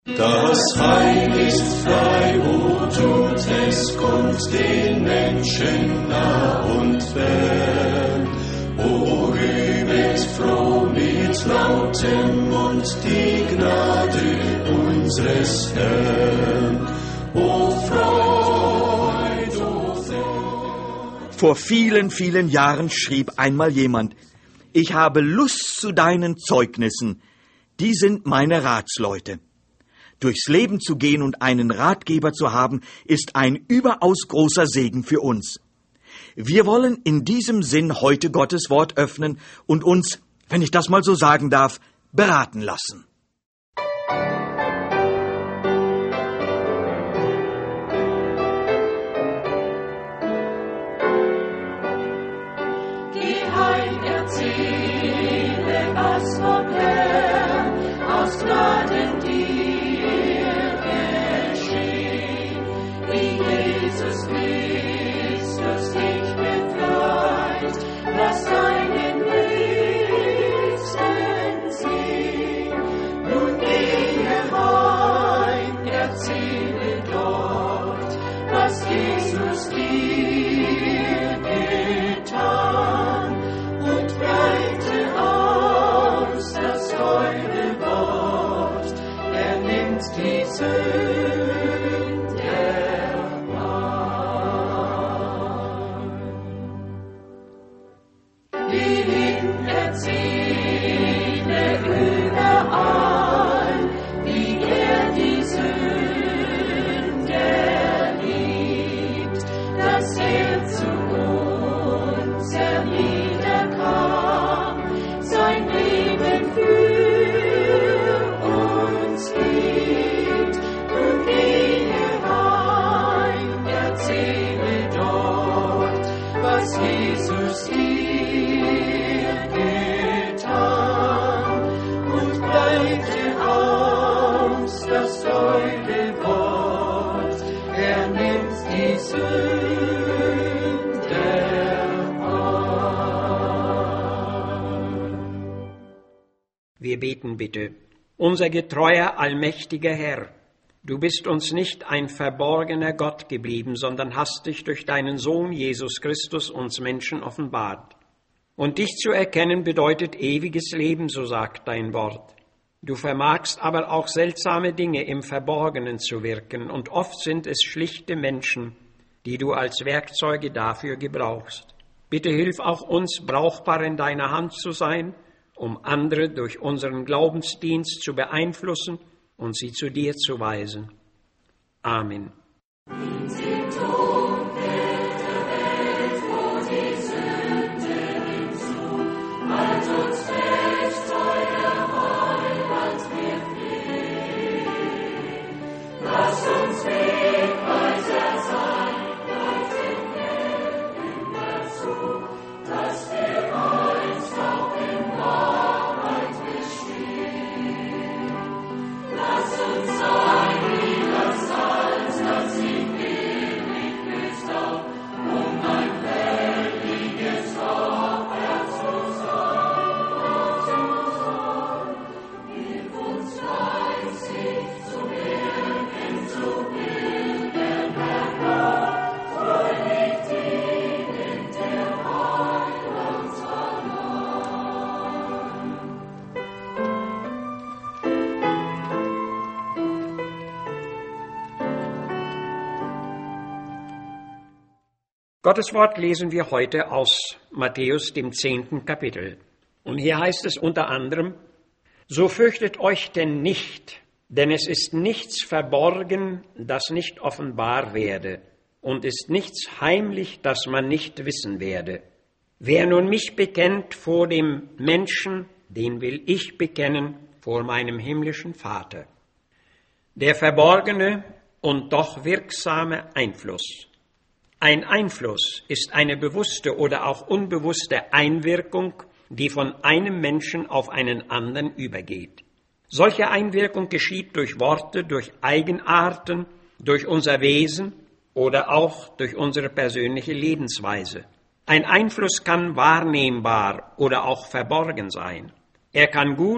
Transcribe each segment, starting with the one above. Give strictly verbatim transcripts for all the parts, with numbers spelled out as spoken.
Das Heil ist frei, wo tut es kund den Menschen nah und fern. O rühmet froh mit lautem Mund die Gnade unseres Herrn. O Freud, o Freud. Vor vielen, vielen Jahren schrieb einmal jemand: Ich habe Lust zu deinen Zeugnissen, die sind meine Ratsleute. Durchs Leben zu gehen und einen Ratgeber zu haben, ist ein überaus großer Segen für uns. Wir wollen in diesem Sinn heute Gottes Wort öffnen und uns, wenn ich das mal so sagen darf, beraten lassen. Geh heim, erzähle, was vom Herrn aus Gnaden dir geschehen, wie Jesus Christus dich befreit, lass deinen Nächsten sehen. Nun gehe heim, erzähle dort, was Jesus dir getan, und breite aus das teure Wort, er nimmt die Sünde an. Hin erzähle überall, wie er die Sünde liebt, dass er zu uns herniederkam, sein Leben für uns gibt. Und gehe heim, erzähle dort, was Jesus dir getan, und breite aus das teure Wort, er nimmt die Sünde an. Wir beten bitte. Unser getreuer, allmächtiger Herr, du bist uns nicht ein verborgener Gott geblieben, sondern hast dich durch deinen Sohn Jesus Christus uns Menschen offenbart. Und dich zu erkennen bedeutet ewiges Leben, so sagt dein Wort. Du vermagst aber auch seltsame Dinge im Verborgenen zu wirken, und oft sind es schlichte Menschen, die du als Werkzeuge dafür gebrauchst. Bitte hilf auch uns, brauchbar in deiner Hand zu sein, um andere durch unseren Glaubensdienst zu beeinflussen und sie zu dir zu weisen. Amen. Gottes Wort lesen wir heute aus Matthäus, dem zehnten Kapitel. Und hier heißt es unter anderem: So fürchtet euch denn nicht, denn es ist nichts verborgen, das nicht offenbar werde, und ist nichts heimlich, das man nicht wissen werde. Wer nun mich bekennt vor dem Menschen, den will ich bekennen vor meinem himmlischen Vater. Der verborgene und doch wirksame Einfluss. Ein Einfluss ist eine bewusste oder auch unbewusste Einwirkung, die von einem Menschen auf einen anderen übergeht. Solche Einwirkung geschieht durch Worte, durch Eigenarten, durch unser Wesen oder auch durch unsere persönliche Lebensweise. Ein Einfluss kann wahrnehmbar oder auch verborgen sein. Er kann gut,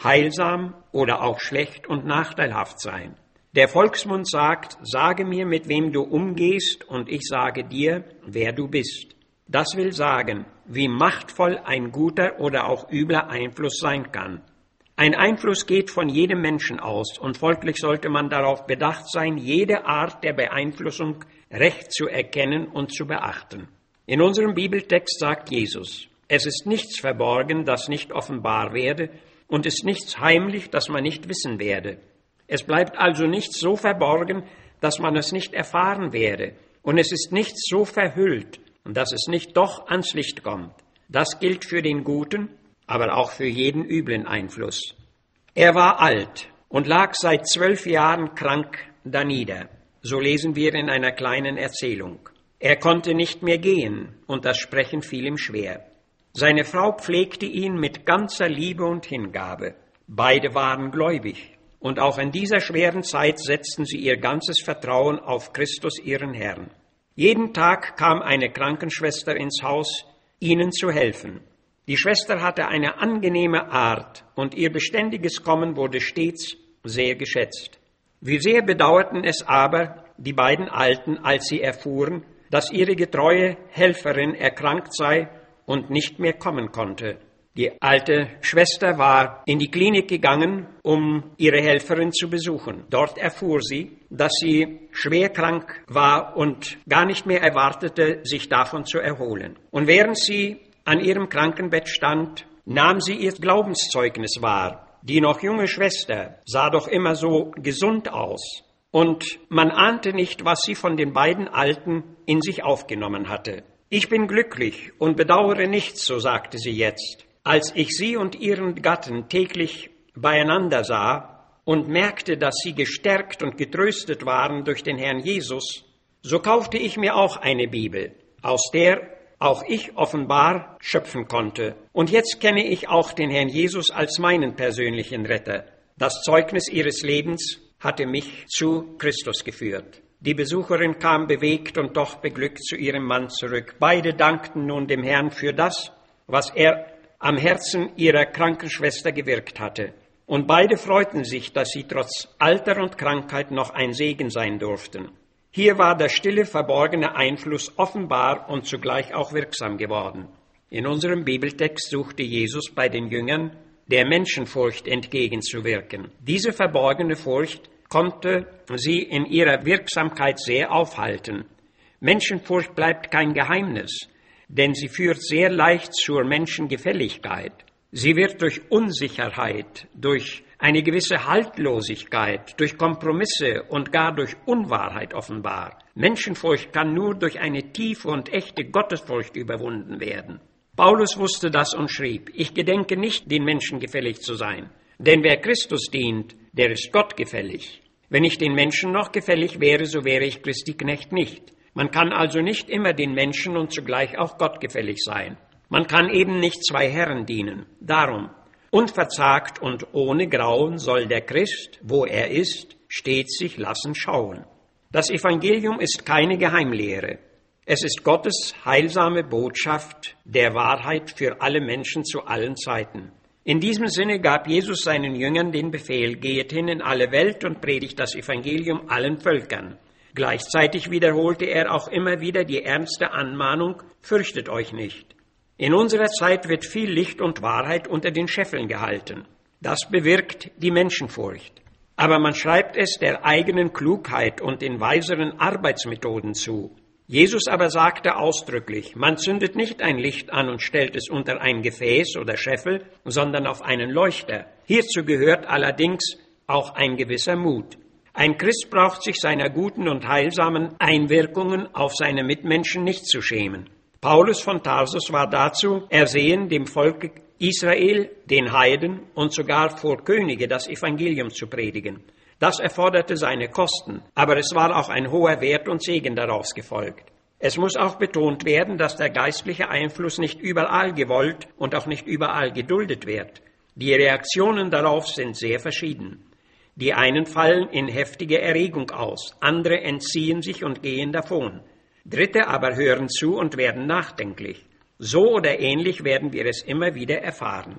heilsam oder auch schlecht und nachteilhaft sein. Der Volksmund sagt, sage mir, mit wem du umgehst, und ich sage dir, wer du bist. Das will sagen, wie machtvoll ein guter oder auch übler Einfluss sein kann. Ein Einfluss geht von jedem Menschen aus, und folglich sollte man darauf bedacht sein, jede Art der Beeinflussung recht zu erkennen und zu beachten. In unserem Bibeltext sagt Jesus, es ist nichts verborgen, das nicht offenbar werde, und ist nichts heimlich, das man nicht wissen werde. Es bleibt also nichts so verborgen, dass man es nicht erfahren werde, und es ist nichts so verhüllt, dass es nicht doch ans Licht kommt. Das gilt für den guten, aber auch für jeden üblen Einfluss. Er war alt und lag seit zwölf Jahren krank danieder. So lesen wir in einer kleinen Erzählung. Er konnte nicht mehr gehen, und das Sprechen fiel ihm schwer. Seine Frau pflegte ihn mit ganzer Liebe und Hingabe. Beide waren gläubig, und auch in dieser schweren Zeit setzten sie ihr ganzes Vertrauen auf Christus, ihren Herrn. Jeden Tag kam eine Krankenschwester ins Haus, ihnen zu helfen. Die Schwester hatte eine angenehme Art, und ihr beständiges Kommen wurde stets sehr geschätzt. Wie sehr bedauerten es aber die beiden Alten, als sie erfuhren, dass ihre getreue Helferin erkrankt sei und nicht mehr kommen konnte. Die alte Schwester war in die Klinik gegangen, um ihre Helferin zu besuchen. Dort erfuhr sie, dass sie schwer krank war und gar nicht mehr erwartete, sich davon zu erholen. Und während sie an ihrem Krankenbett stand, nahm sie ihr Glaubenszeugnis wahr. Die noch junge Schwester sah doch immer so gesund aus, und man ahnte nicht, was sie von den beiden Alten in sich aufgenommen hatte. Ich bin glücklich und bedauere nichts, so sagte sie jetzt. Als ich sie und ihren Gatten täglich beieinander sah und merkte, dass sie gestärkt und getröstet waren durch den Herrn Jesus, so kaufte ich mir auch eine Bibel, aus der auch ich offenbar schöpfen konnte. Und jetzt kenne ich auch den Herrn Jesus als meinen persönlichen Retter. Das Zeugnis ihres Lebens hatte mich zu Christus geführt. Die Besucherin kam bewegt und doch beglückt zu ihrem Mann zurück. Beide dankten nun dem Herrn für das, was er am Herzen ihrer Krankenschwester gewirkt hatte. Und beide freuten sich, dass sie trotz Alter und Krankheit noch ein Segen sein durften. Hier war der stille, verborgene Einfluss offenbar und zugleich auch wirksam geworden. In unserem Bibeltext suchte Jesus bei den Jüngern, der Menschenfurcht entgegenzuwirken. Diese verborgene Furcht konnte sie in ihrer Wirksamkeit sehr aufhalten. Menschenfurcht bleibt kein Geheimnis, denn sie führt sehr leicht zur Menschengefälligkeit. Sie wird durch Unsicherheit, durch eine gewisse Haltlosigkeit, durch Kompromisse und gar durch Unwahrheit offenbar. Menschenfurcht kann nur durch eine tiefe und echte Gottesfurcht überwunden werden. Paulus wusste das und schrieb, ich gedenke nicht, den Menschen gefällig zu sein, denn wer Christus dient, der ist Gott gefällig. Wenn ich den Menschen noch gefällig wäre, so wäre ich Christi Knecht nicht. Man kann also nicht immer den Menschen und zugleich auch Gott gefällig sein. Man kann eben nicht zwei Herren dienen. Darum, unverzagt und ohne Grauen soll der Christ, wo er ist, stets sich lassen schauen. Das Evangelium ist keine Geheimlehre. Es ist Gottes heilsame Botschaft der Wahrheit für alle Menschen zu allen Zeiten. In diesem Sinne gab Jesus seinen Jüngern den Befehl, geht hin in alle Welt und predigt das Evangelium allen Völkern. Gleichzeitig wiederholte er auch immer wieder die ernste Anmahnung, fürchtet euch nicht. In unserer Zeit wird viel Licht und Wahrheit unter den Scheffeln gehalten. Das bewirkt die Menschenfurcht. Aber man schreibt es der eigenen Klugheit und den weiseren Arbeitsmethoden zu. Jesus aber sagte ausdrücklich, man zündet nicht ein Licht an und stellt es unter ein Gefäß oder Scheffel, sondern auf einen Leuchter. Hierzu gehört allerdings auch ein gewisser Mut. Ein Christ braucht sich seiner guten und heilsamen Einwirkungen auf seine Mitmenschen nicht zu schämen. Paulus von Tarsus war dazu ersehen, dem Volk Israel, den Heiden und sogar vor Könige das Evangelium zu predigen. Das erforderte seine Kosten, aber es war auch ein hoher Wert und Segen daraus gefolgt. Es muss auch betont werden, dass der geistliche Einfluss nicht überall gewollt und auch nicht überall geduldet wird. Die Reaktionen darauf sind sehr verschieden. Die einen fallen in heftige Erregung aus, andere entziehen sich und gehen davon. Dritte aber hören zu und werden nachdenklich. So oder ähnlich werden wir es immer wieder erfahren.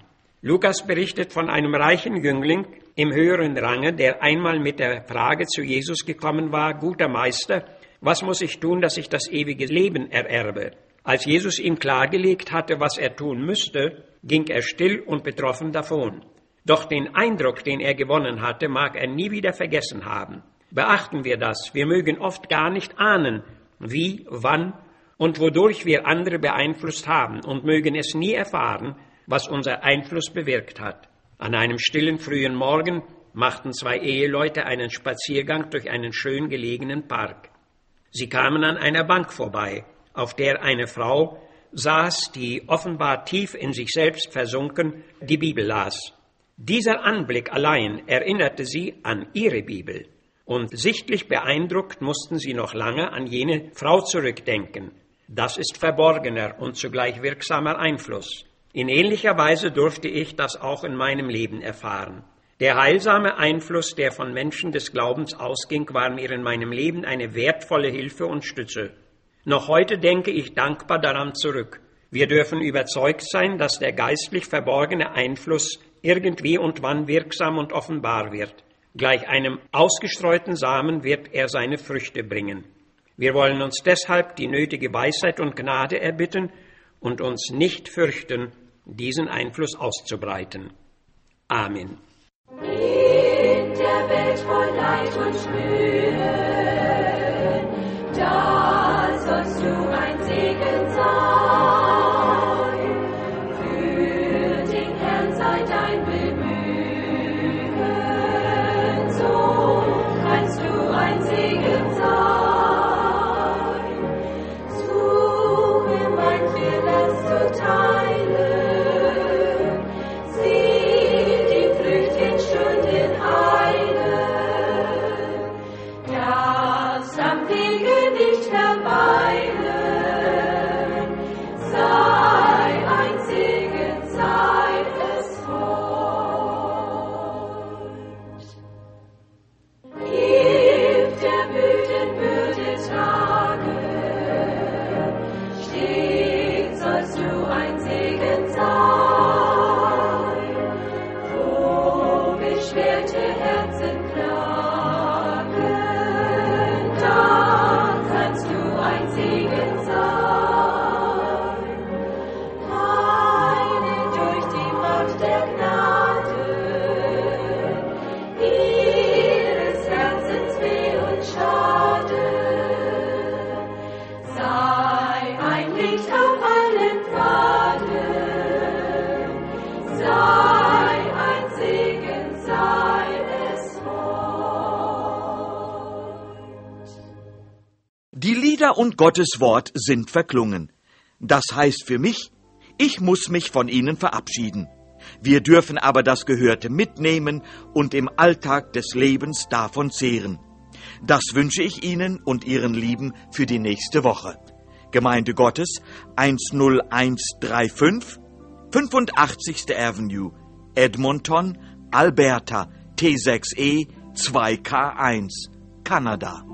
Lukas berichtet von einem reichen Jüngling im höheren Range, der einmal mit der Frage zu Jesus gekommen war: Guter Meister, was muss ich tun, dass ich das ewige Leben ererbe? Als Jesus ihm klargelegt hatte, was er tun müsste, ging er still und betroffen davon. Doch den Eindruck, den er gewonnen hatte, mag er nie wieder vergessen haben. Beachten wir das. Wir mögen oft gar nicht ahnen, wie, wann und wodurch wir andere beeinflusst haben, und mögen es nie erfahren, was unser Einfluss bewirkt hat. An einem stillen frühen Morgen machten zwei Eheleute einen Spaziergang durch einen schön gelegenen Park. Sie kamen an einer Bank vorbei, auf der eine Frau saß, die offenbar tief in sich selbst versunken die Bibel las. Dieser Anblick allein erinnerte sie an ihre Bibel, und sichtlich beeindruckt mussten sie noch lange an jene Frau zurückdenken. Das ist verborgener und zugleich wirksamer Einfluss. In ähnlicher Weise durfte ich das auch in meinem Leben erfahren. Der heilsame Einfluss, der von Menschen des Glaubens ausging, war mir in meinem Leben eine wertvolle Hilfe und Stütze. Noch heute denke ich dankbar daran zurück. Wir dürfen überzeugt sein, dass der geistlich verborgene Einfluss irgendwie und wann wirksam und offenbar wird. Gleich einem ausgestreuten Samen wird er seine Früchte bringen. Wir wollen uns deshalb die nötige Weisheit und Gnade erbitten und uns nicht fürchten, diesen Einfluss auszubreiten. Amen. In der Welt voll Leid und Mühe, da sollst du ein Segen sein. Für den Herrn sei dein Bemühen, so kannst du ein Segen sein. Suche manche Last zu teilen, sieh die flüchtigen Stunden heilen, das am Wege nicht verweilen, sei ein Segen, sei es Freund. Hilf der müden Bürde tragen, stets sollst du ein Segen sein, wo beschwerte Herzen klagen, da kannst du ein Segen sein. Heilen durch die Macht der Gnade, ihres Herzens Weh und Schade. Sei ein Licht auf allen Pfaden, sei ein Segen, sei es Freund. Die Lieder und Gottes Wort sind verklungen. Das heißt für mich, ich muss mich von ihnen verabschieden. Wir dürfen aber das Gehörte mitnehmen und im Alltag des Lebens davon zehren. Das wünsche ich Ihnen und Ihren Lieben für die nächste Woche. Gemeinde Gottes eins null eins drei fünf, fünfundachtzigste Avenue, Edmonton, Alberta, T sechs E zwei K eins, Kanada.